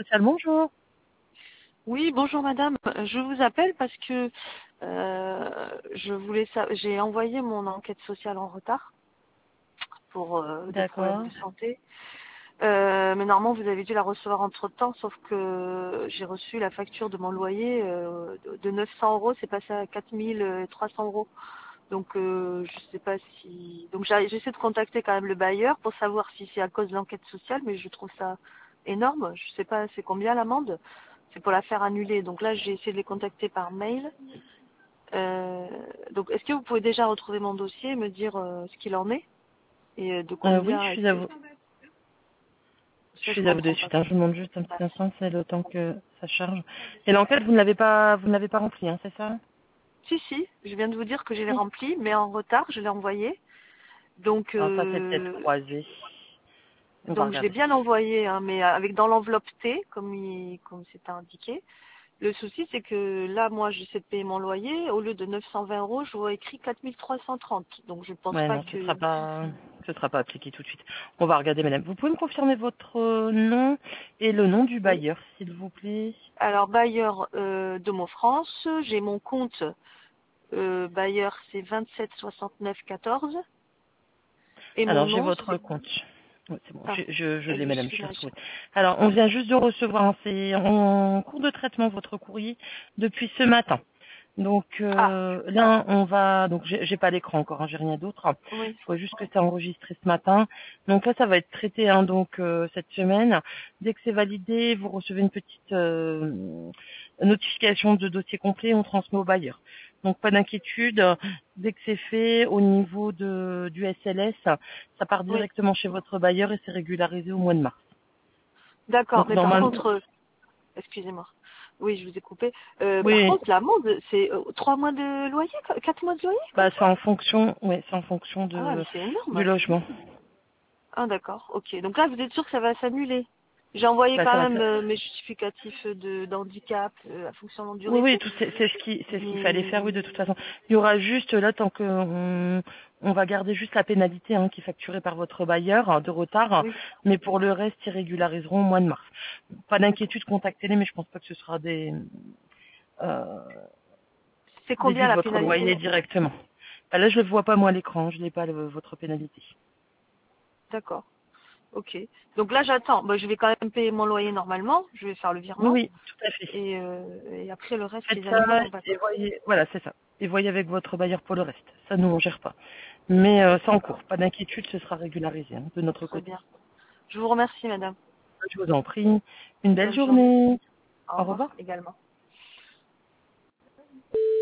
social, bonjour. Oui, bonjour madame. Je vous appelle parce que j'ai envoyé mon enquête sociale en retard pour des problèmes D'accord. de santé. Mais normalement, vous avez dû la recevoir entre-temps, sauf que j'ai reçu la facture de mon loyer de 900 €, c'est passé à 4 300 €. Donc, je sais pas si... Donc, j'essaie de contacter quand même le bailleur pour savoir si c'est à cause de l'enquête sociale, mais je trouve ça énorme. Je sais pas c'est combien l'amende. C'est pour la faire annuler. Donc là, j'ai essayé de les contacter par mail. Donc, est-ce que vous pouvez déjà retrouver mon dossier et me dire ce qu'il en est et de Oui, combien je est-ce suis à que... vous. Je Ça, je suis à vous de comprends pas. suite. Je vous demande juste un petit instant, c'est le temps que ça charge. Et l'enquête, vous ne l'avez pas remplie, hein, c'est ça? Si, je viens de vous dire que je l'ai Oui. rempli, mais en retard, je l'ai envoyé. Donc, Alors ça, c'est peut-être croisé. On va je l'ai regarder. bien envoyé, hein, mais avec dans l'enveloppe T, comme c'était indiqué. Le souci, c'est que là, moi, j'essaie de payer mon loyer. Au lieu de 920 €, je vois écrit 4 330. Donc, je ne pense Ouais, pas non, que... ce sera pas appliqué tout de suite. On va regarder, madame. Vous pouvez me confirmer votre nom et le nom du Oui. bailleur, s'il vous plaît? Alors, bailleur de mon France, j'ai mon compte bailleur, c'est 27 69 14. Et mon Alors, j'ai nom, votre c'est... compte. Oui, c'est bon, Ah, je l'ai, je madame, suis je l'ai là. retrouvé. Alors, on vient juste de recevoir, hein, c'est en cours de traitement, votre courrier, depuis ce matin. Donc Ah, là, on va... Donc, j'ai pas l'écran encore, hein, j'ai rien d'autre. oui. Je vois juste que c'est enregistré ce matin. Donc là, ça va être traité donc cette semaine. Dès que c'est validé, vous recevez une petite notification de dossier complet, on transmet au bailleur. Donc pas d'inquiétude, dès que c'est fait au niveau du SLS, ça part Oui. directement chez votre bailleur et c'est régularisé au mois de mars. D'accord, Donc mais par normalement, contre, excusez-moi. Oui, je vous ai coupé. Par oui, contre, l'amende, c'est 3 mois de loyer, 4 mois de loyer, comme bah ça? c'est en fonction, c'est en fonction Ah, mais c'est du énorme. logement. Ah, d'accord, ok. Donc là, vous êtes sûr que ça va s'annuler? J'ai envoyé Bah quand ça va. même mes justificatifs d'handicap, la fonction longue durée Oui, et oui, tout. tout c'est ce qu'il fallait Mais faire, oui, de toute façon. Il y aura juste là tant que on va garder juste la pénalité qui est facturée par votre bailleur de retard, oui, mais pour le reste, ils régulariseront au mois de mars. Pas d'accord. d'inquiétude, contactez-les, mais je pense pas que ce sera euh, C'est déduit combien de la votre loyer pénalité? directement. Bah là, je le vois pas moi à l'écran, je n'ai pas votre pénalité. D'accord, ok. Donc là, j'attends. Bah, je vais quand même payer mon loyer normalement. Je vais faire le Oui, virement. oui, tout à fait. Et après, le reste, Faites les ça annulations, et d'accord. voyez, voilà, c'est ça. Et voyez avec votre bailleur pour le reste. Ça, nous, on gère pas. Mais c'est en cours. D'accord, Pas d'inquiétude, ce sera régularisé de notre très côté. bien. Je vous remercie, madame. Je vous en prie. Une belle Bonne journée. journée. Au Au revoir revoir. également.